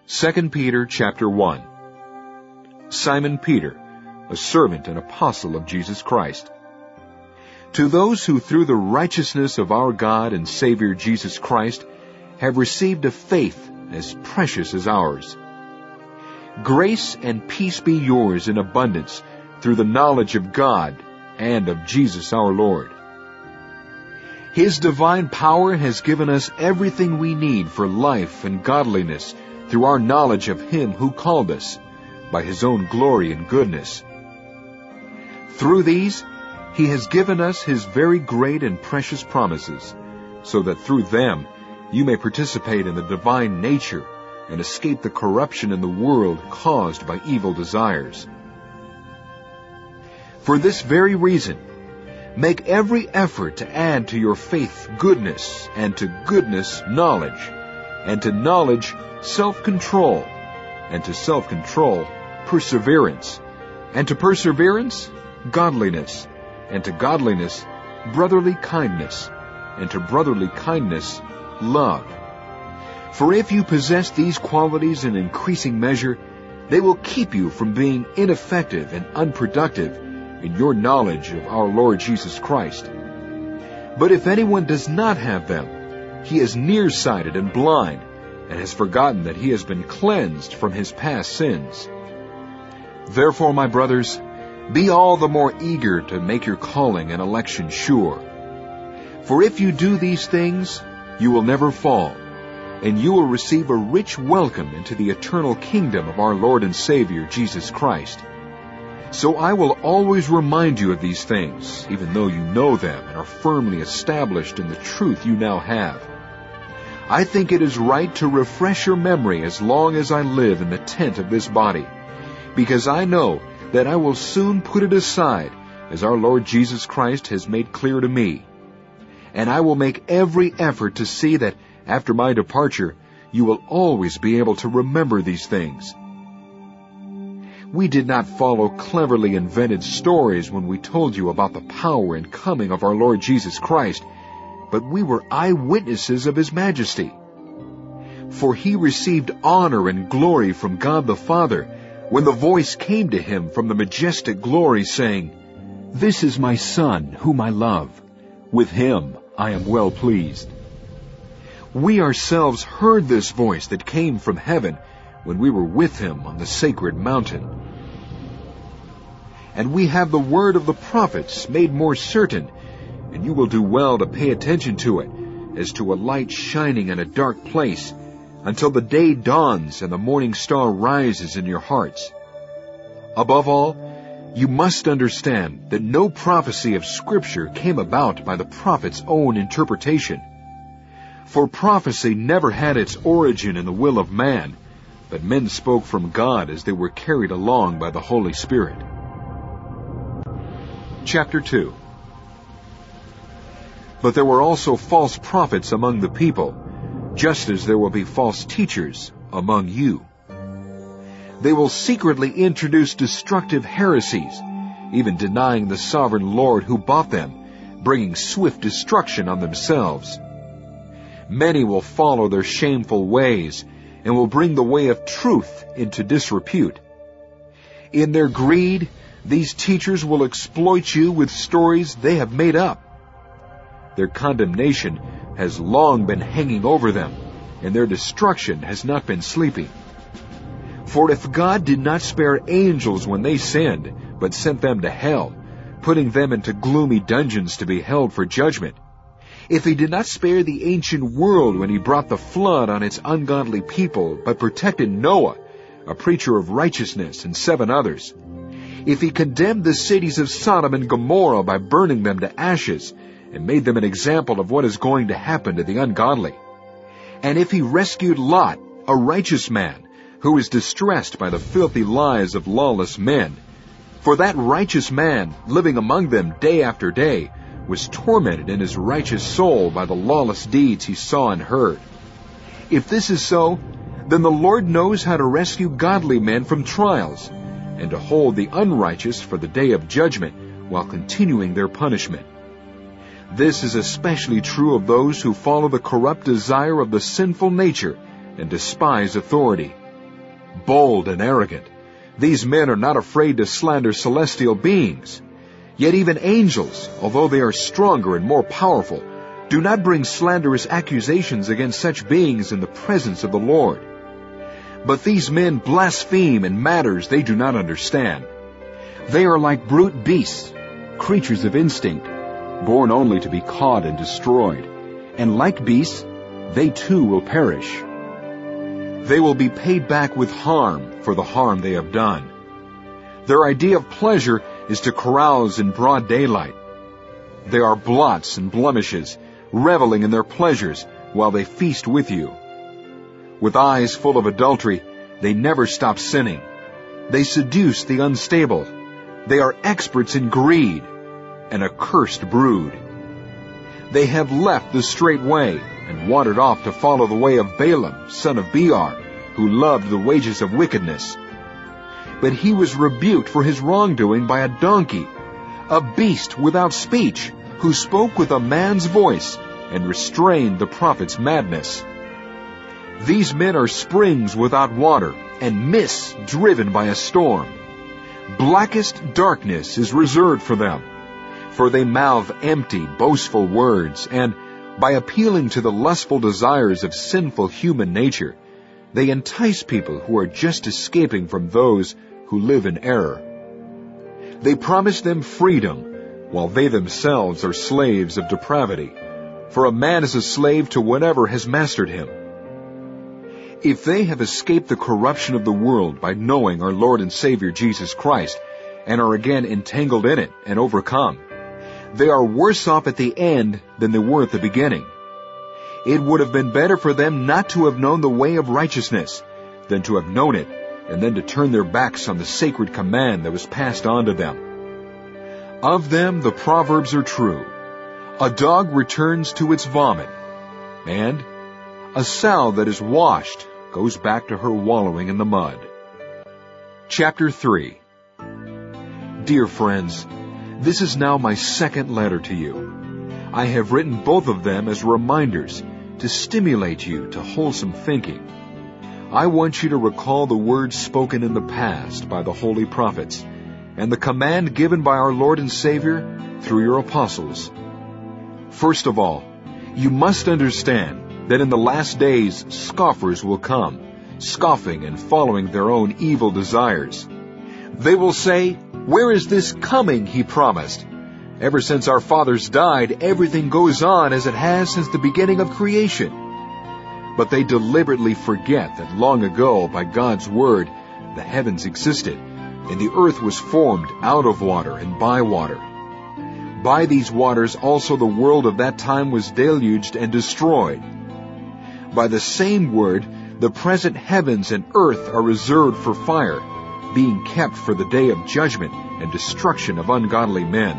2 Peter chapter 1. Simon Peter, a servant and apostle of Jesus Christ. To those who through the righteousness of our God and Savior Jesus Christ have received a faith as precious as ours. Grace and peace be yours in abundance through the knowledge of God and of Jesus our Lord. His divine power has given us everything we need for life and godliness through our knowledge of Him who called us by His own glory and goodness. Through these, He has given us His very great and precious promises, so that through them you may participate in the divine nature and escape the corruption in the world caused by evil desires. For this very reason, make every effort to add to your faith goodness, and to goodness knowledge, and to knowledge self-control, and to self-control perseverance, and to perseverance godliness, and to godliness brotherly kindness, and to brotherly kindness love. For if you possess these qualities in increasing measure, they will keep you from being ineffective and unproductive in your knowledge of our Lord Jesus Christ. But if anyone does not have them, he is nearsighted and blind, and has forgotten that he has been cleansed from his past sins. Therefore, my brothers, be all the more eager to make your calling and election sure. For if you do these things, you will never fall, and you will receive a rich welcome into the eternal kingdom of our Lord and Savior, Jesus Christ. So I will always remind you of these things, even though you know them and are firmly established in the truth you now have. I think it is right to refresh your memory as long as I live in the tent of this body, because I know that I will soon put it aside, as our Lord Jesus Christ has made clear to me. And I will make every effort to see that after my departure, you will always be able to remember these things. We did not follow cleverly invented stories when we told you about the power and coming of our Lord Jesus Christ, but we were eyewitnesses of His majesty. For He received honor and glory from God the Father when the voice came to Him from the majestic glory, saying, "This is my Son, whom I love. With Him I am well pleased." We ourselves heard this voice that came from heaven when we were with Him on the sacred mountain. And we have the word of the prophets made more certain, and you will do well to pay attention to it, as to a light shining in a dark place, until the day dawns and the morning star rises in your hearts. Above all, you must understand that no prophecy of Scripture came about by the prophet's own interpretation. For prophecy never had its origin in the will of man, but men spoke from God as they were carried along by the Holy Spirit. Chapter 2. But there were also false prophets among the people, just as there will be false teachers among you. They will secretly introduce destructive heresies, even denying the sovereign Lord who bought them, bringing swift destruction on themselves. Many will follow their shameful ways, and will bring the way of truth into disrepute. In their greed, these teachers will exploit you with stories they have made up. Their condemnation has long been hanging over them, and their destruction has not been sleeping. For if God did not spare angels when they sinned, but sent them to hell, putting them into gloomy dungeons to be held for judgment, if He did not spare the ancient world when He brought the flood on its ungodly people, but protected Noah, a preacher of righteousness, and 7 others, if He condemned the cities of Sodom and Gomorrah by burning them to ashes, and made them an example of what is going to happen to the ungodly, and if He rescued Lot, a righteous man, who was distressed by the filthy lies of lawless men, for that righteous man, living among them day after day, was tormented in his righteous soul by the lawless deeds he saw and heard. If this is so, then the Lord knows how to rescue godly men from trials, and to hold the unrighteous for the day of judgment while continuing their punishment. This is especially true of those who follow the corrupt desire of the sinful nature and despise authority. bold and arrogant. These men are not afraid to slander celestial beings. Yet even angels, although they are stronger and more powerful, do not bring slanderous accusations against such beings in the presence of the Lord. But these men blaspheme in matters they do not understand. They are like brute beasts, creatures of instinct, born only to be caught and destroyed. And like beasts, they too will perish. They will be paid back with harm for the harm they have done. Their idea of pleasure is to carouse in broad daylight. They are blots and blemishes, reveling in their pleasures while they feast with you. With eyes full of adultery, they never stop sinning. They seduce the unstable. They are experts in greed, an accursed brood. They have left the straight way and wandered off to follow the way of Balaam, son of Beor, who loved the wages of wickedness. But he was rebuked for his wrongdoing by a donkey, a beast without speech, who spoke with a man's voice and restrained the prophet's madness. These men are springs without water and mists driven by a storm. Blackest darkness is reserved for them, for they mouth empty, boastful words, and by appealing to the lustful desires of sinful human nature, they entice people who are just escaping from those who live in error. They promise them freedom, while they themselves are slaves of depravity, for a man is a slave to whatever has mastered him. If they have escaped the corruption of the world by knowing our Lord and Savior Jesus Christ, and are again entangled in it and overcome, they are worse off at the end than they were at the beginning. It would have been better for them not to have known the way of righteousness than to have known it and then to turn their backs on the sacred command that was passed on to them. Of them the proverbs are true. A dog returns to its vomit, and a sow that is washed goes back to her wallowing in the mud. Chapter 3. Dear friends, this is now my second letter to you. I have written both of them as reminders to stimulate you to wholesome thinking. I want you to recall the words spoken in the past by the holy prophets, and the command given by our Lord and Savior through your apostles. First of all, you must understand that in the last days scoffers will come, scoffing and following their own evil desires. They will say, "Where is this coming he promised? Ever since our fathers died, everything goes on as it has since the beginning of creation." But they deliberately forget that long ago, by God's word, the heavens existed, and the earth was formed out of water and by water. By these waters also the world of that time was deluged and destroyed. By the same word, the present heavens and earth are reserved for fire, being kept for the day of judgment and destruction of ungodly men.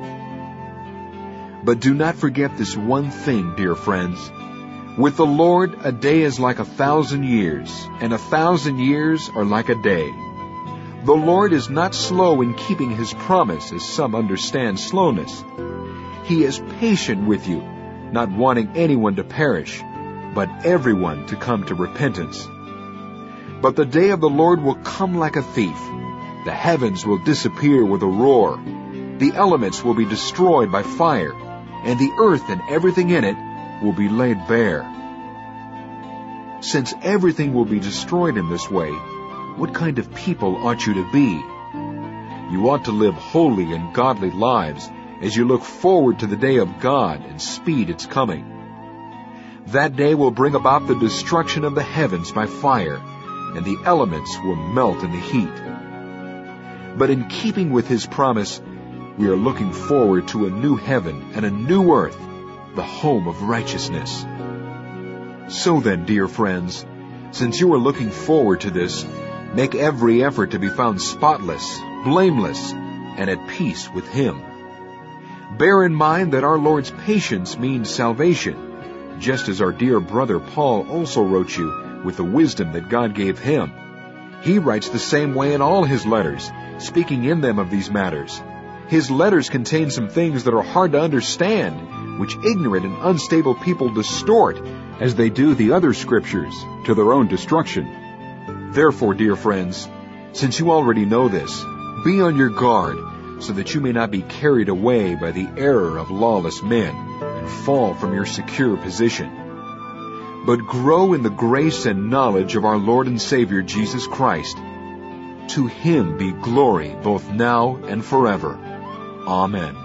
But do not forget this one thing, dear friends. With the Lord, a day is like 1,000 years, and 1,000 years are like a day. The Lord is not slow in keeping His promise, as some understand slowness. He is patient with you, not wanting anyone to perish, but everyone to come to repentance. But the day of the Lord will come like a thief. The heavens will disappear with a roar. The elements will be destroyed by fire, and the earth and everything in it will be laid bare. Since everything will be destroyed in this way, what kind of people ought you to be? You ought to live holy and godly lives as you look forward to the day of God and speed its coming. That day will bring about the destruction of the heavens by fire, and the elements will melt in the heat. But in keeping with His promise, we are looking forward to a new heaven and a new earth, the home of righteousness. So then, dear friends, since you are looking forward to this, make every effort to be found spotless, blameless, and at peace with Him. Bear in mind that our Lord's patience means salvation, just as our dear brother Paul also wrote you with the wisdom that God gave him. He writes the same way in all his letters, speaking in them of these matters. His letters contain some things that are hard to understand, which ignorant and unstable people distort, as they do the other scriptures, to their own destruction. Therefore, dear friends, since you already know this, be on your guard, so that you may not be carried away by the error of lawless men and fall from your secure position. But grow in the grace and knowledge of our Lord and Savior Jesus Christ. To Him be glory both now and forever. Amen.